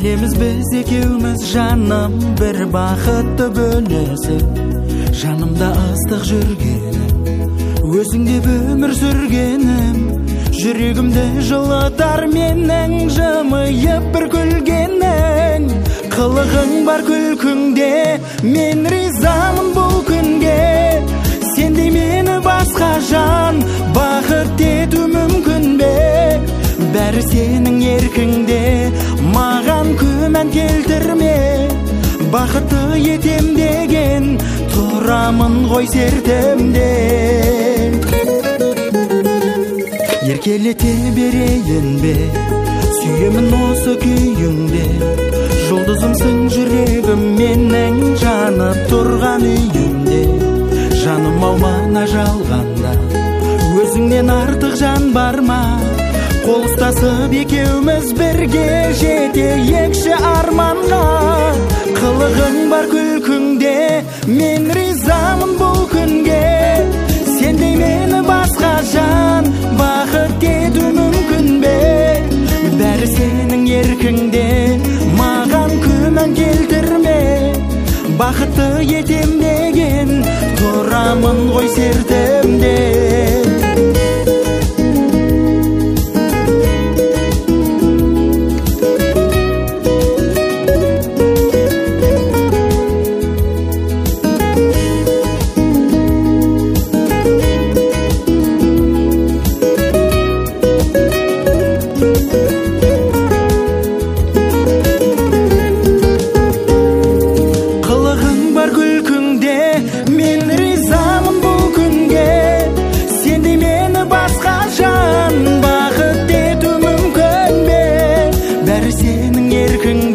Білеміз біз екеуміз жаным бір бақытты бөлесің. Жанымда ыстық жүргенім, өзіңде өмір сүргенім. Жүрегімді жылытар менің жымиып бір күлгенің. Қылығың бар күлкіңде, мен ризамын бұл күнге. Сендей мені басқа жан бақыт ету мүмкін бе? Бәрі сенің еркіңде, маған күмән келтірме. Бақытты етем деген тұрамын ғой сертімде. Еркелете берейін бе, сүйемін осы күйіңде. Жұлдызымсың жүрегім менің, жанып тұрған үйімде. Жаным ау мана жалғанда, өзіңнен артық жан бар ма? Қол ұстасып екеуміз бірге жетейікші арманға. Қылығың бар күлкіңде, мен ризамын бұл күнге. Сендей мені басқа жан бақыт ету мүмкін бе? Бәрі сенің еркіңде, маған күмән келтірме. Бақытты етем деген тұрамын ғой сертімде. Сенің еркің